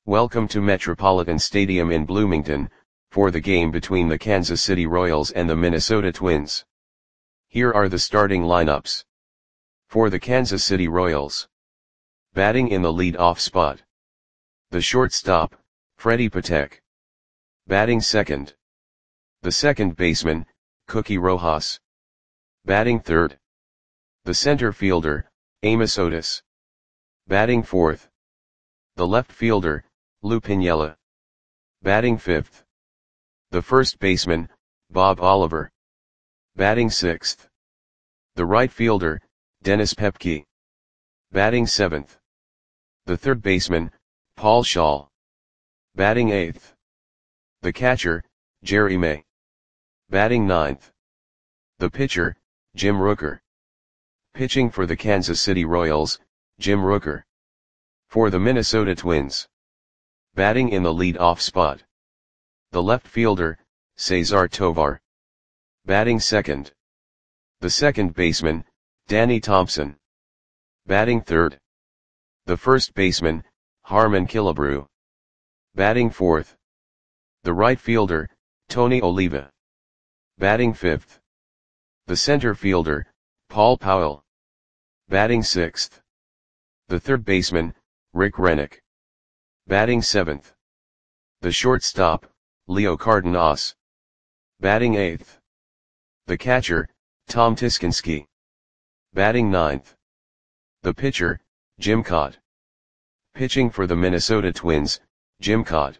Welcome to Metropolitan Stadium in Bloomington, for the game between the Kansas City Royals and the Minnesota Twins. Here are the starting lineups. For the Kansas City Royals. Batting in the lead-off spot. The shortstop, Freddy Patek. Batting second. The second baseman, Cookie Rojas. Batting third. The center fielder, Amos Otis. Batting fourth. The left fielder, Lou Piniella. Batting fifth. The first baseman, Bob Oliver. Batting sixth. The right fielder, Dennis Pepke. Batting seventh. The third baseman, Paul Schall. Batting eighth. The catcher, Jerry May. Batting ninth. The pitcher, Jim Rooker. Pitching for the Kansas City Royals, Jim Rooker. For the Minnesota Twins. Batting in the lead-off spot. The left fielder, Cesar Tovar. Batting second. The second baseman, Danny Thompson. Batting third. The first baseman, Harmon Killebrew. Batting fourth. The right fielder, Tony Oliva. Batting fifth. The center fielder, Paul Powell. Batting sixth. The third baseman, Rick Rennick. Batting seventh. The shortstop, Leo Cardenas. Batting eighth. The catcher, Tom Tiskinski. Batting ninth. The pitcher, Jim Kaat. Pitching for the Minnesota Twins, Jim Kaat.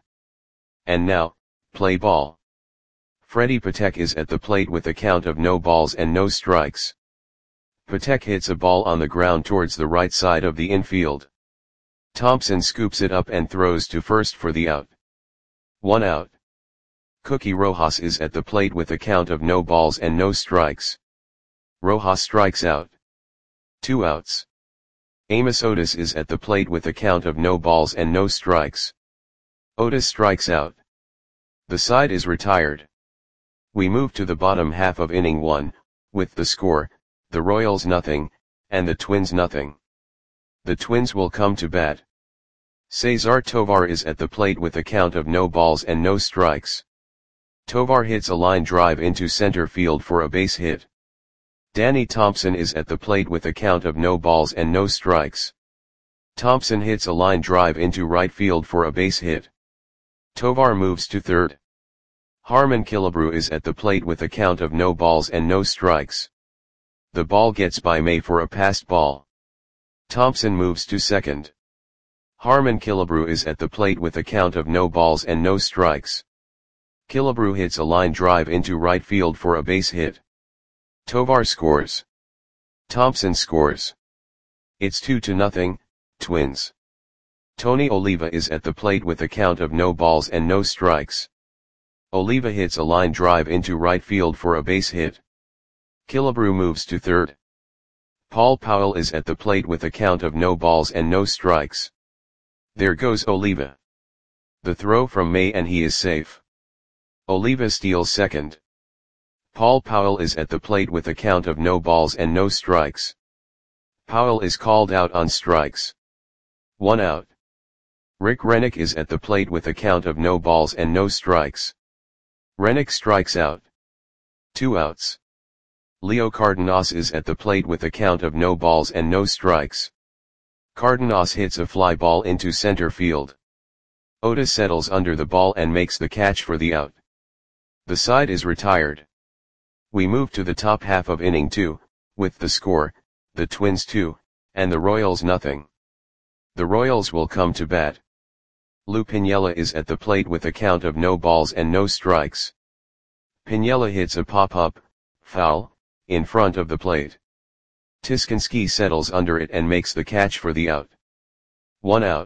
And now, play ball. Freddy Patek is at the plate with a count of no balls and no strikes. Patek hits a ball on the ground towards the right side of the infield. Thompson scoops it up and throws to first for the out. 1 out. Cookie Rojas is at the plate with a count of no balls and no strikes. Rojas strikes out. 2 outs. Amos Otis is at the plate with a count of no balls and no strikes. Otis strikes out. The side is retired. We move to the bottom half of inning 1, with the score, the Royals nothing, and the Twins nothing. The Twins will come to bat. Cesar Tovar is at the plate with a count of no balls and no strikes. Tovar hits a line drive into center field for a base hit. Danny Thompson is at the plate with a count of no balls and no strikes. Thompson hits a line drive into right field for a base hit. Tovar moves to third. Harmon Killebrew is at the plate with a count of no balls and no strikes. The ball gets by May for a passed ball. Thompson moves to second. Harmon Killebrew is at the plate with a count of no balls and no strikes. Killebrew hits a line drive into right field for a base hit. Tovar scores. Thompson scores. It's 2-0, Twins. Tony Oliva is at the plate with a count of no balls and no strikes. Oliva hits a line drive into right field for a base hit. Killebrew moves to third. Paul Powell is at the plate with a count of no balls and no strikes. There goes Oliva. The throw from May and he is safe. Oliva steals second. Paul Powell is at the plate with a count of no balls and no strikes. Powell is called out on strikes. 1 out. Rick Rennick is at the plate with a count of no balls and no strikes. Rennick strikes out. 2 outs. Leo Cardenas is at the plate with a count of no balls and no strikes. Cardenas hits a fly ball into center field. Otis settles under the ball and makes the catch for the out. The side is retired. We move to the top half of inning 2, with the score, the Twins 2, and the Royals nothing. The Royals will come to bat. Lou Piniella is at the plate with a count of no balls and no strikes. Piniella hits a pop-up, foul, in front of the plate. Tiskinski settles under it and makes the catch for the out. 1 out.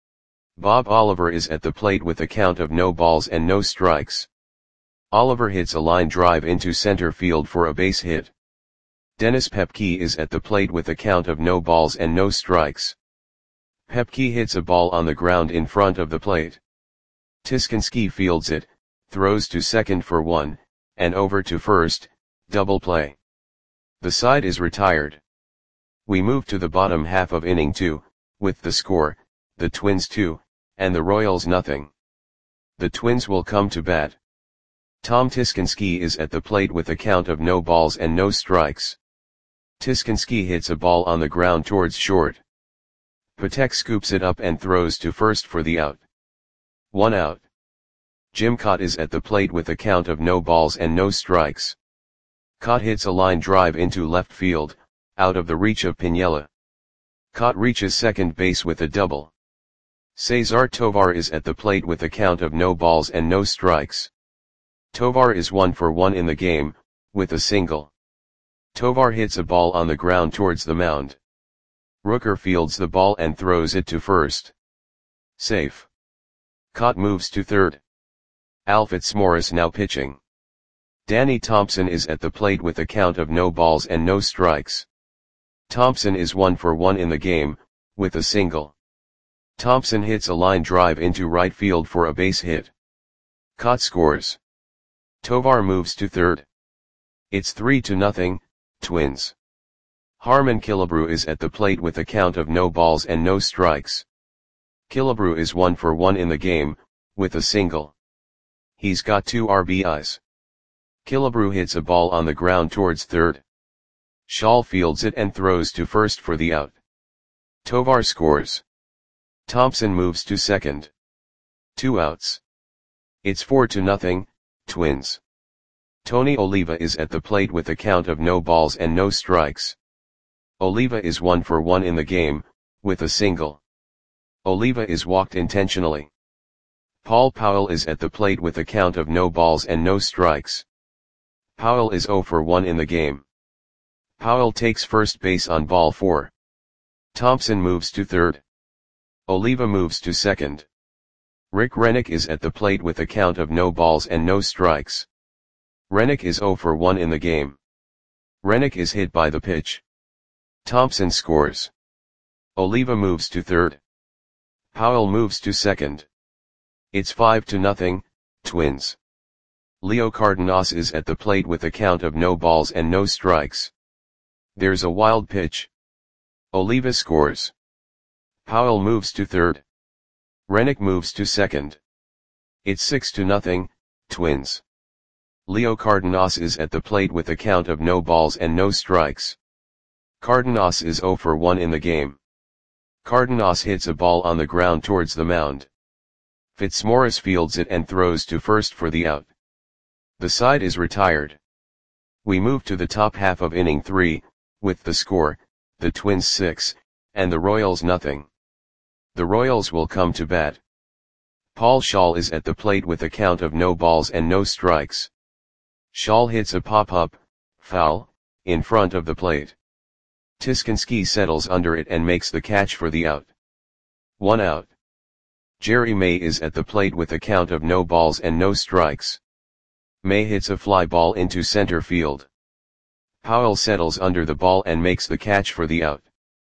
Bob Oliver is at the plate with a count of no balls and no strikes. Oliver hits a line drive into center field for a base hit. Dennis Pepke is at the plate with a count of no balls and no strikes. Pepke hits a ball on the ground in front of the plate. Tiskinski fields it, throws to second for 1, and over to first, double play. The side is retired. We move to the bottom half of inning 2, with the score, the Twins 2, and the Royals nothing. The Twins will come to bat. Tom Tiskinski is at the plate with a count of no balls and no strikes. Tiskinski hits a ball on the ground towards short. Patek scoops it up and throws to first for the out. 1 out. Jim Kaat is at the plate with a count of no balls and no strikes. Kaat hits a line drive into left field, out of the reach of Piniella. Kaat reaches second base with a double. Cesar Tovar is at the plate with a count of no balls and no strikes. Tovar is 1 for 1 in the game, with a single. Tovar hits a ball on the ground towards the mound. Rooker fields the ball and throws it to first. Safe. Kaat moves to third. Al Fitzmaurice now pitching. Danny Thompson is at the plate with a count of no balls and no strikes. Thompson is 1 for 1 in the game, with a single. Thompson hits a line drive into right field for a base hit. Kaat scores. Tovar moves to third. It's 3-0, Twins. Harmon Killebrew is at the plate with a count of no balls and no strikes. Killebrew is 1 for 1 in the game, with a single. He's got 2 RBIs. Killebrew hits a ball on the ground towards third. Schall fields it and throws to first for the out. Tovar scores. Thompson moves to second. 2 outs. It's 4-0, Twins. Tony Oliva is at the plate with a count of no balls and no strikes. Oliva is 1 for 1 in the game, with a single. Oliva is walked intentionally. Paul Powell is at the plate with a count of no balls and no strikes. Powell is 0 for 1 in the game. Powell takes first base on ball 4. Thompson moves to third. Oliva moves to second. Rick Rennick is at the plate with a count of no balls and no strikes. Rennick is 0 for 1 in the game. Rennick is hit by the pitch. Thompson scores. Oliva moves to third. Powell moves to second. It's 5-0, Twins. Leo Cardenas is at the plate with a count of no balls and no strikes. There's a wild pitch. Oliva scores. Powell moves to third. Rennick moves to second. It's 6-0, Twins. Leo Cardenas is at the plate with a count of no balls and no strikes. Cardenas is 0 for 1 in the game. Cardenas hits a ball on the ground towards the mound. Fitzmaurice fields it and throws to first for the out. The side is retired. We move to the top half of inning 3, with the score, the Twins 6, and the Royals nothing. The Royals will come to bat. Paul Schall is at the plate with a count of no balls and no strikes. Schall hits a pop-up, foul, in front of the plate. Tiskinski settles under it and makes the catch for the out. 1 out. Jerry May is at the plate with a count of no balls and no strikes. May hits a fly ball into center field. Powell settles under the ball and makes the catch for the out.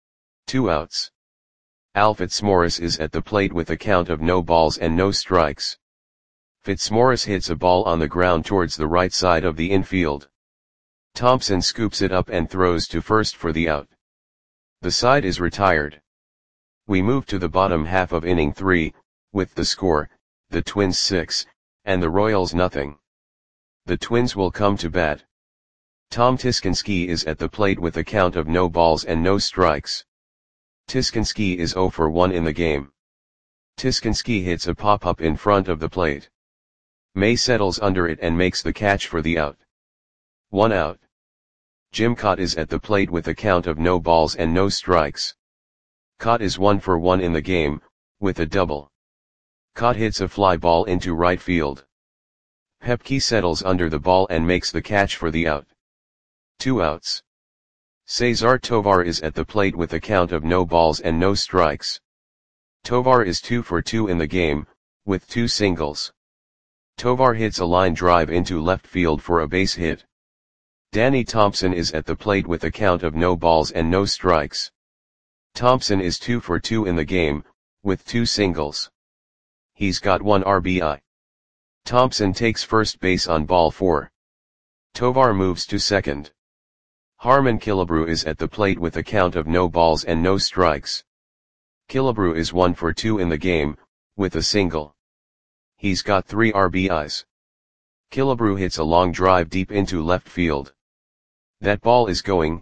2 outs. Al Fitzmaurice is at the plate with a count of no balls and no strikes. Fitzmaurice hits a ball on the ground towards the right side of the infield. Thompson scoops it up and throws to first for the out. The side is retired. We move to the bottom half of inning 3, with the score, the Twins 6, and the Royals nothing. The Twins will come to bat. Tom Tiskinski is at the plate with a count of no balls and no strikes. Tiskinski is 0 for 1 in the game. Tiskinski hits a pop-up in front of the plate. May settles under it and makes the catch for the out. 1 out. Jim Kaat is at the plate with a count of no balls and no strikes. Kaat is 1 for 1 in the game, with a double. Kaat hits a fly ball into right field. Pepke settles under the ball and makes the catch for the out. 2 outs. Cesar Tovar is at the plate with a count of no balls and no strikes. Tovar is 2 for 2 in the game, with 2 singles. Tovar hits a line drive into left field for a base hit. Danny Thompson is at the plate with a count of no balls and no strikes. Thompson is 2 for 2 in the game, with 2 singles. He's got 1 RBI. Thompson takes first base on ball 4. Tovar moves to second. Harmon Killebrew is at the plate with a count of no balls and no strikes. Killebrew is 1 for 2 in the game, with a single. He's got 3 RBIs. Killebrew hits a long drive deep into left field. That ball is gone.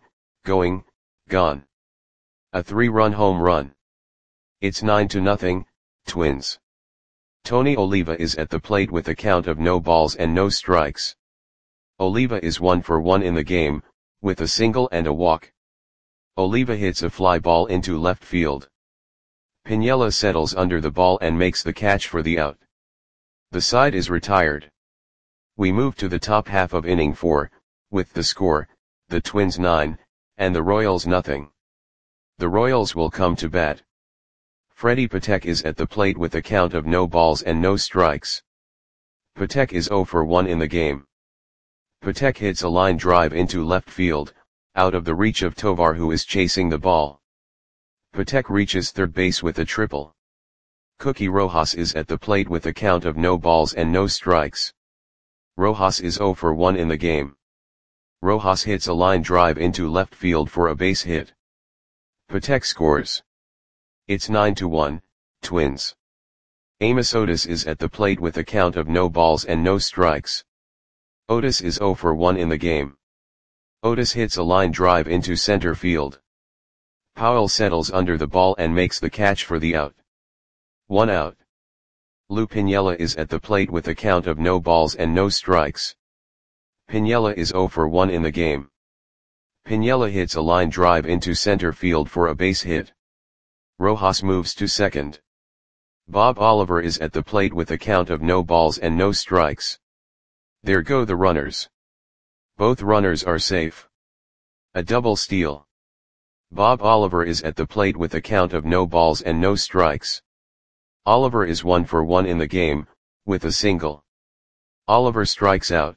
A 3-run home run. It's 9-0, Twins. Tony Oliva is at the plate with a count of no balls and no strikes. Oliva is 1 for 1 in the game, with a single and a walk. Oliva hits a fly ball into left field. Piniella settles under the ball and makes the catch for the out. The side is retired. We move to the top half of inning 4, with the score, the Twins 9, and the Royals nothing. The Royals will come to bat. Freddie Patek is at the plate with a count of no balls and no strikes. Patek is 0 for 1 in the game. Patek hits a line drive into left field, out of the reach of Tovar, who is chasing the ball. Patek reaches third base with a triple. Cookie Rojas is at the plate with a count of no balls and no strikes. Rojas is 0 for 1 in the game. Rojas hits a line drive into left field for a base hit. Patek scores. It's 9-1, Twins. Amos Otis is at the plate with a count of no balls and no strikes. Otis is 0 for 1 in the game. Otis hits a line drive into center field. Powell settles under the ball and makes the catch for the out. 1 out. Lou Piniella is at the plate with a count of no balls and no strikes. Piniella is 0 for 1 in the game. Piniella hits a line drive into center field for a base hit. Rojas moves to second. Bob Oliver is at the plate with a count of no balls and no strikes. There go the runners. Both runners are safe. A double steal. Bob Oliver is at the plate with a count of no balls and no strikes. Oliver is 1 for 1 in the game, with a single. Oliver strikes out.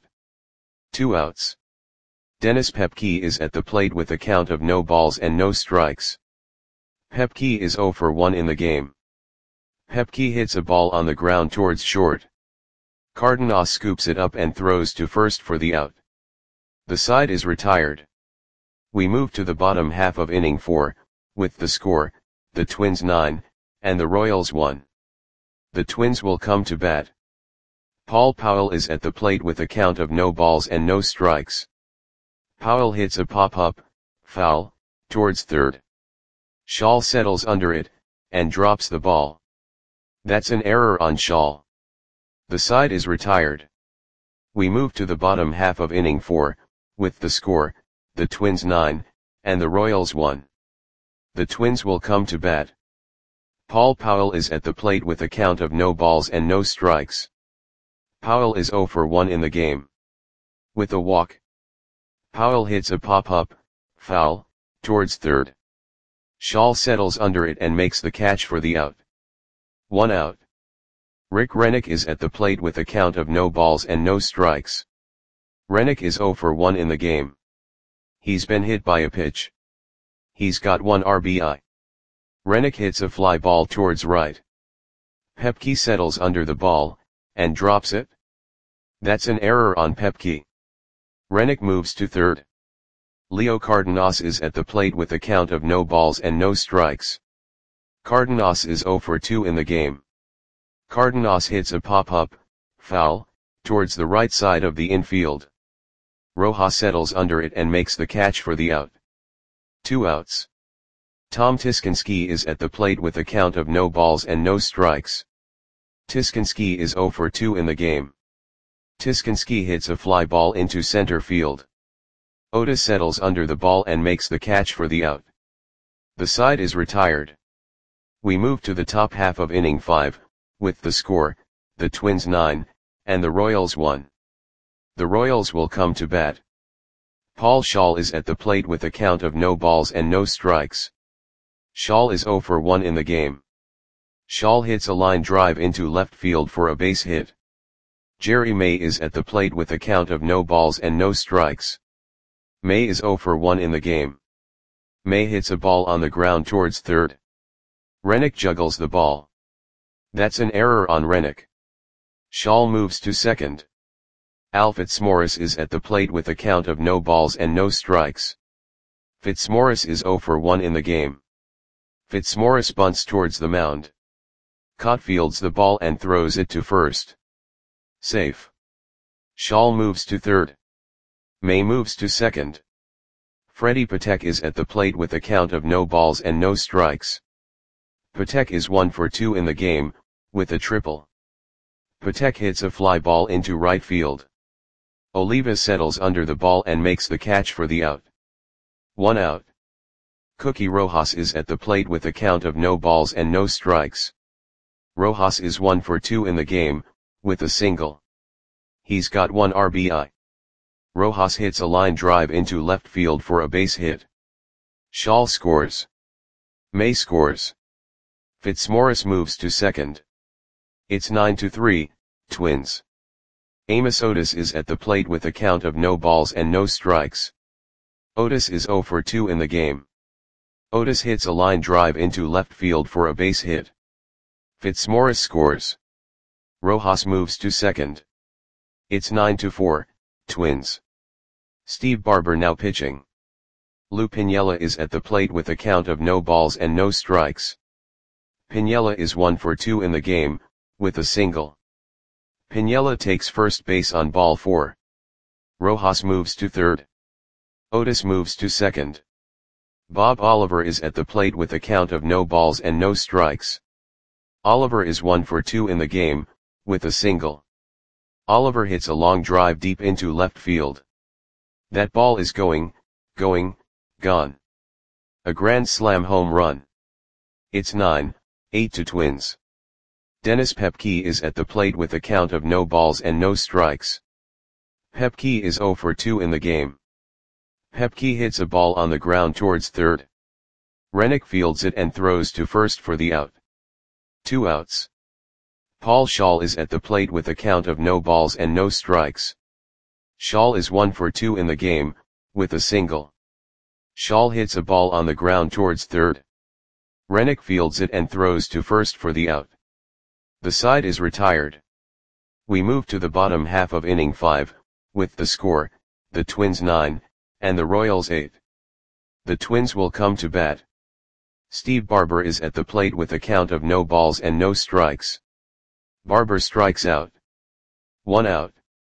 2 outs. Dennis Pepke is at the plate with a count of no balls and no strikes. Pepke is 0 for 1 in the game. Pepke hits a ball on the ground towards short. Cardenas scoops it up and throws to first for the out. The side is retired. We move to the bottom half of inning 4, with the score, the Twins 9, and the Royals 1. The Twins will come to bat. Paul Powell is at the plate with a count of no balls and no strikes. Powell hits a pop-up, foul, towards third. Shaw settles under it, and drops the ball. That's an error on Shaw. The side is retired. We move to the bottom half of inning 4, with the score, the Twins 9, and the Royals 1. The Twins will come to bat. Paul Powell is at the plate with a count of no balls and no strikes. Powell is 0 for 1 in the game. With a walk. Powell hits a pop-up, foul, towards third. Shaw settles under it and makes the catch for the out. 1 out. Rick Rennick is at the plate with a count of no balls and no strikes. Rennick is 0 for 1 in the game. He's been hit by a pitch. He's got 1 RBI. Rennick hits a fly ball towards right. Pepke settles under the ball, and drops it. That's an error on Pepke. Rennick moves to third. Leo Cardenas is at the plate with a count of no balls and no strikes. Cardenas is 0 for 2 in the game. Cardenas hits a pop-up, foul, towards the right side of the infield. Rojas settles under it and makes the catch for the out. 2 outs. Tom Tiskinski is at the plate with a count of no balls and no strikes. Tiskinski is 0 for 2 in the game. Tiskinski hits a fly ball into center field. Otis settles under the ball and makes the catch for the out. The side is retired. We move to the top half of inning 5, with the score, the Twins 9, and the Royals 1. The Royals will come to bat. Paul Schaal is at the plate with a count of no balls and no strikes. Schaal is 0 for 1 in the game. Schaal hits a line drive into left field for a base hit. Jerry May is at the plate with a count of no balls and no strikes. May is 0 for 1 in the game. May hits a ball on the ground towards third. Rennick juggles the ball. That's an error on Rennick. Schaal moves to second. Al Fitzmaurice is at the plate with a count of no balls and no strikes. Fitzmaurice is 0 for 1 in the game. Fitzmaurice bunts towards the mound. Cott fields the ball and throws it to first. Safe. Shaw moves to third. May moves to second. Freddie Patek is at the plate with a count of no balls and no strikes. Patek is 1 for 2 in the game, with a triple. Patek hits a fly ball into right field. Oliva settles under the ball and makes the catch for the out. 1 out. Cookie Rojas is at the plate with a count of no balls and no strikes. Rojas is 1 for 2 in the game, with a single. He's got 1 RBI. Rojas hits a line drive into left field for a base hit. Shaw scores. May scores. Fitzmaurice moves to second. It's 9-3, Twins. Amos Otis is at the plate with a count of no balls and no strikes. Otis is 0 for 2 in the game. Otis hits a line drive into left field for a base hit. Fitzmaurice scores. Rojas moves to second. It's 9-4, Twins. Steve Barber now pitching. Lou Piniella is at the plate with a count of no balls and no strikes. Piniella is 1 for 2 in the game, with a single. Piniella takes first base on ball 4. Rojas moves to third. Otis moves to second. Bob Oliver is at the plate with a count of no balls and no strikes. Oliver is 1 for 2 in the game, with a single. Oliver hits a long drive deep into left field. That ball is gone. A grand slam home run. It's 9-8 to Twins. Dennis Pepke is at the plate with a count of no balls and no strikes. Pepke is 0 for 2 in the game. Pepke hits a ball on the ground towards third. Rennick fields it and throws to first for the out. 2 outs. Paul Schaal is at the plate with a count of no balls and no strikes. Schaal is 1 for 2 in the game, with a single. Schaal hits a ball on the ground towards third. Rennick fields it and throws to first for the out. The side is retired. We move to the bottom half of inning 5, with the score, the Twins 9, and the Royals 8. The Twins will come to bat. Steve Barber is at the plate with a count of no balls and no strikes. Barber strikes out. 1 out.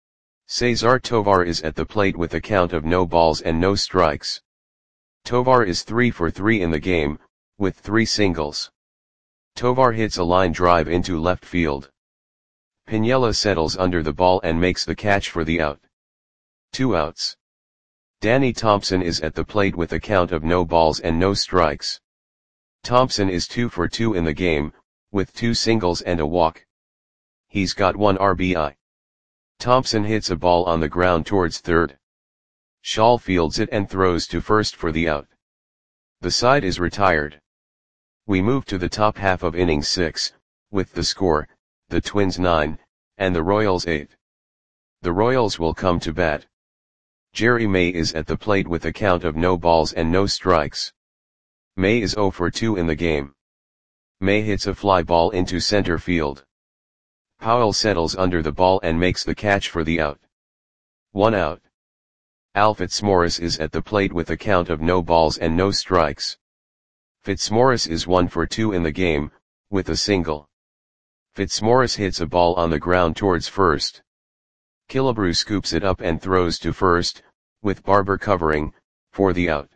Cesar Tovar is at the plate with a count of no balls and no strikes. Tovar is 3 for 3 in the game, with 3 singles. Tovar hits a line drive into left field. Piniella settles under the ball and makes the catch for the out. 2 outs. Danny Thompson is at the plate with a count of no balls and no strikes. Thompson is 2 for 2 in the game, with 2 singles and a walk. He's got 1 RBI. Thompson hits a ball on the ground towards third. Schaal fields it and throws to first for the out. The side is retired. We move to the top half of inning 6, with the score, the Twins 9, and the Royals 8. The Royals will come to bat. Jerry May is at the plate with a count of no balls and no strikes. May is 0 for 2 in the game. May hits a fly ball into center field. Powell settles under the ball and makes the catch for the out. 1 out. Al Fitzmaurice is at the plate with a count of no balls and no strikes. Fitzmaurice is 1 for 2 in the game, with a single. Fitzmaurice hits a ball on the ground towards first. Killebrew scoops it up and throws to first, with Barber covering, for the out.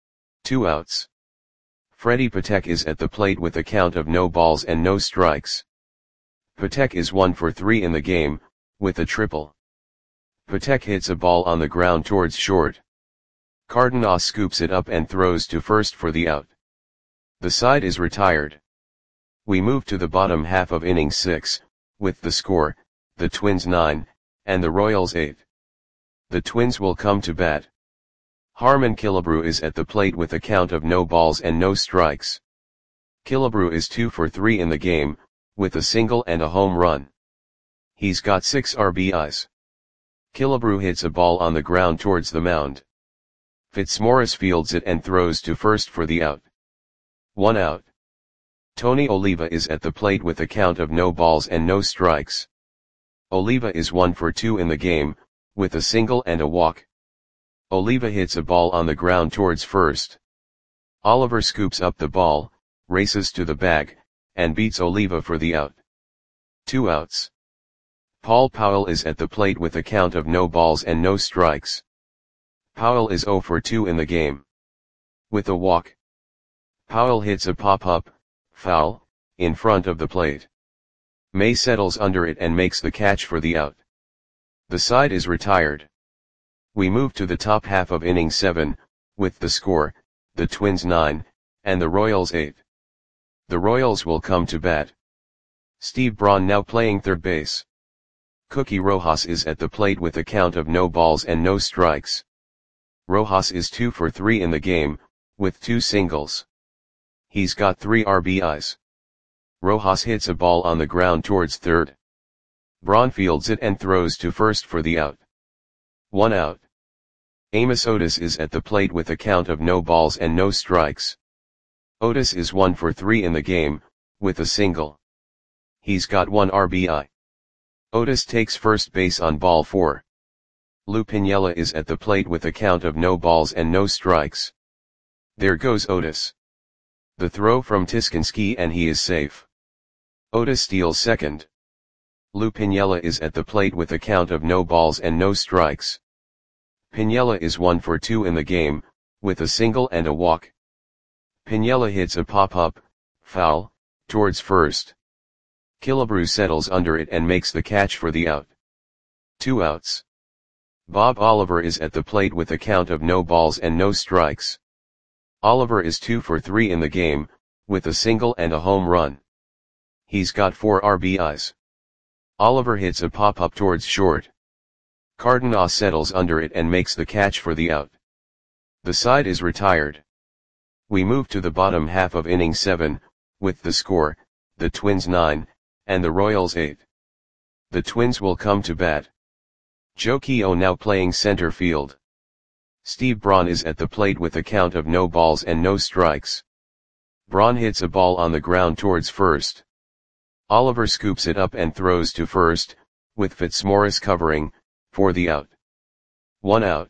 2 outs. Freddie Patek is at the plate with a count of no balls and no strikes. Patek is 1 for 3 in the game, with a triple. Patek hits a ball on the ground towards short. Cardenas scoops it up and throws to first for the out. The side is retired. We move to the bottom half of inning 6, with the score, the Twins 9, and the Royals 8. The Twins will come to bat. Harmon Killebrew is at the plate with a count of no balls and no strikes. Killebrew is 2 for 3 in the game, with a single and a home run. He's got 6 RBIs. Killebrew hits a ball on the ground towards the mound. Fitzmaurice fields it and throws to first for the out. 1 out. Tony Oliva is at the plate with a count of no balls and no strikes. Oliva is 1 for 2 in the game, with a single and a walk. Oliva hits a ball on the ground towards first. Oliver scoops up the ball, races to the bag, and beats Oliva for the out. 2 outs. Paul Powell is at the plate with a count of no balls and no strikes. Powell is 0 for 2 in the game. With a walk, Powell hits a pop-up, foul, in front of the plate. May settles under it and makes the catch for the out. The side is retired. We move to the top half of inning 7, with the score, the Twins 9, and the Royals 8. The Royals will come to bat. Steve Braun now playing third base. Cookie Rojas is at the plate with a count of no balls and no strikes. Rojas is 2 for 3 in the game, with 2 singles. He's got 3 RBIs. Rojas hits a ball on the ground towards third. Braun fields it and throws to first for the out. 1 out. Amos Otis is at the plate with a count of no balls and no strikes. Otis is 1 for 3 in the game, with a single. He's got 1 RBI. Otis takes first base on ball 4. Lou Piniella is at the plate with a count of no balls and no strikes. There goes Otis. The throw from Tiskinski and he is safe. Otis steals second. Lou Piniella is at the plate with a count of no balls and no strikes. Piniella is 1 for 2 in the game, with a single and a walk. Piniella hits a pop-up, foul, towards first. Killebrew settles under it and makes the catch for the out. 2 outs. Bob Oliver is at the plate with a count of no balls and no strikes. Oliver is 2 for 3 in the game, with a single and a home run. He's got 4 RBIs. Oliver hits a pop-up towards short. Cardenas settles under it and makes the catch for the out. The side is retired. We move to the bottom half of inning 7, with the score, the Twins 9, and the Royals 8. The Twins will come to bat. Joe Keough now playing center field. Steve Braun is at the plate with a count of no balls and no strikes. Braun hits a ball on the ground towards first. Oliver scoops it up and throws to first, with Fitzmaurice covering, for the out. 1 out.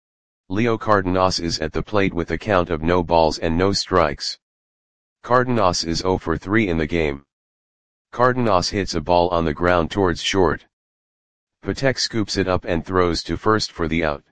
Leo Cardenas is at the plate with a count of no balls and no strikes. Cardenas is 0 for 3 in the game. Cardenas hits a ball on the ground towards short. Patek scoops it up and throws to first for the out.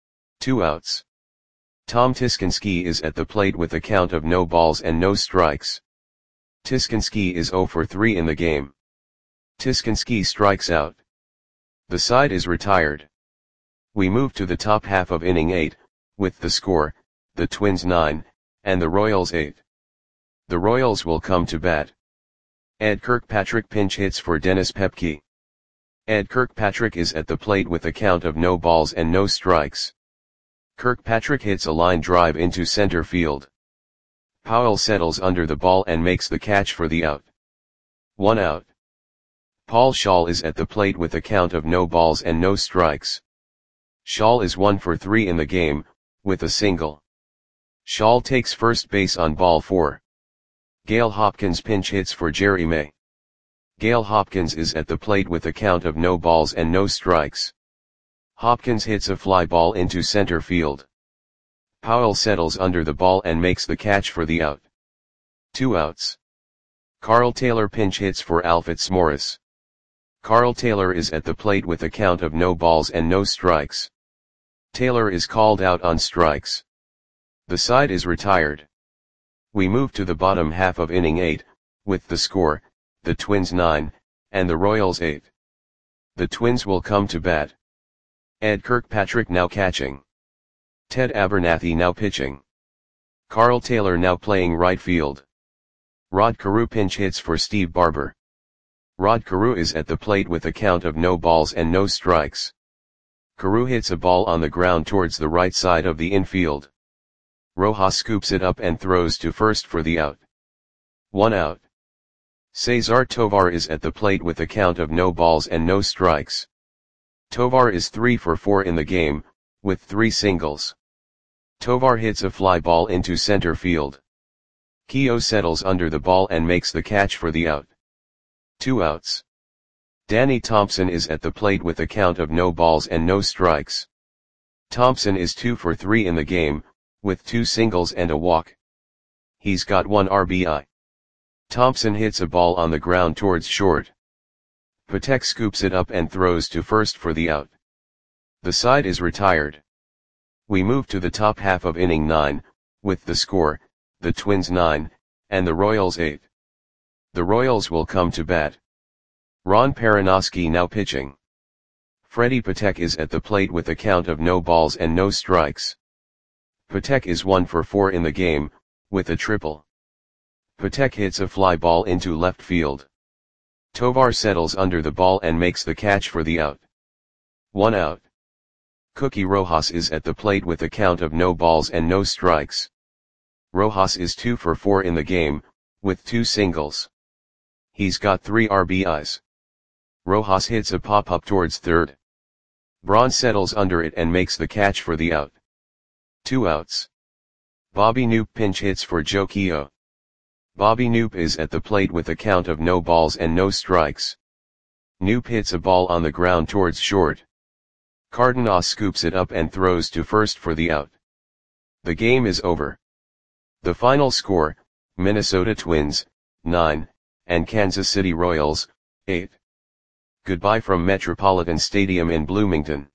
2 outs. Tom Tiskinski is at the plate with a count of no balls and no strikes. Tiskinski is 0 for 3 in the game. Tiskinski strikes out. The side is retired. We move to the top half of inning 8, with the score, the Twins 9, and the Royals 8. The Royals will come to bat. Ed Kirkpatrick pinch hits for Dennis Pepke. Ed Kirkpatrick is at the plate with a count of no balls and no strikes. Kirkpatrick hits a line drive into center field. Powell settles under the ball and makes the catch for the out. 1 out. Paul Schaal is at the plate with a count of no balls and no strikes. Schaal is 1 for 3 in the game, with a single. Schaal takes first base on ball 4. Gale Hopkins pinch hits for Jerry May. Gale Hopkins is at the plate with a count of no balls and no strikes. Hopkins hits a fly ball into center field. Powell settles under the ball and makes the catch for the out. 2 outs. Carl Taylor pinch hits for Al Fitzmaurice. Carl Taylor is at the plate with a count of no balls and no strikes. Taylor is called out on strikes. The side is retired. We move to the bottom half of inning 8, with the score, the Twins 9, and the Royals 8. The Twins will come to bat. Ed Kirkpatrick now catching. Ted Abernathy now pitching. Carl Taylor now playing right field. Rod Carew pinch hits for Steve Barber. Rod Carew is at the plate with a count of no balls and no strikes. Carew hits a ball on the ground towards the right side of the infield. Rojas scoops it up and throws to first for the out. 1 out. Cesar Tovar is at the plate with a count of no balls and no strikes. Tovar is 3 for 4 in the game, with 3 singles. Tovar hits a fly ball into center field. Keough settles under the ball and makes the catch for the out. 2 outs. Danny Thompson is at the plate with a count of no balls and no strikes. Thompson is 2 for 3 in the game, with 2 singles and a walk. He's got 1 RBI. Thompson hits a ball on the ground towards short. Patek scoops it up and throws to first for the out. The side is retired. We move to the top half of inning 9, with the score, the Twins 9, and the Royals 8. The Royals will come to bat. Ron Perranoski now pitching. Freddie Patek is at the plate with a count of no balls and no strikes. Patek is 1 for 4 in the game, with a triple. Patek hits a fly ball into left field. Tovar settles under the ball and makes the catch for the out. 1 out. Cookie Rojas is at the plate with a count of no balls and no strikes. Rojas is 2 for 4 in the game, with 2 singles. He's got 3 RBIs. Rojas hits a pop-up towards third. Braun settles under it and makes the catch for the out. 2 outs. Bobby Knoop pinch hits for Joe Keough. Bobby Knoop is at the plate with a count of no balls and no strikes. Knoop hits a ball on the ground towards short. Cardenas scoops it up and throws to first for the out. The game is over. The final score, Minnesota Twins, 9, and Kansas City Royals, 8. Goodbye from Metropolitan Stadium in Bloomington.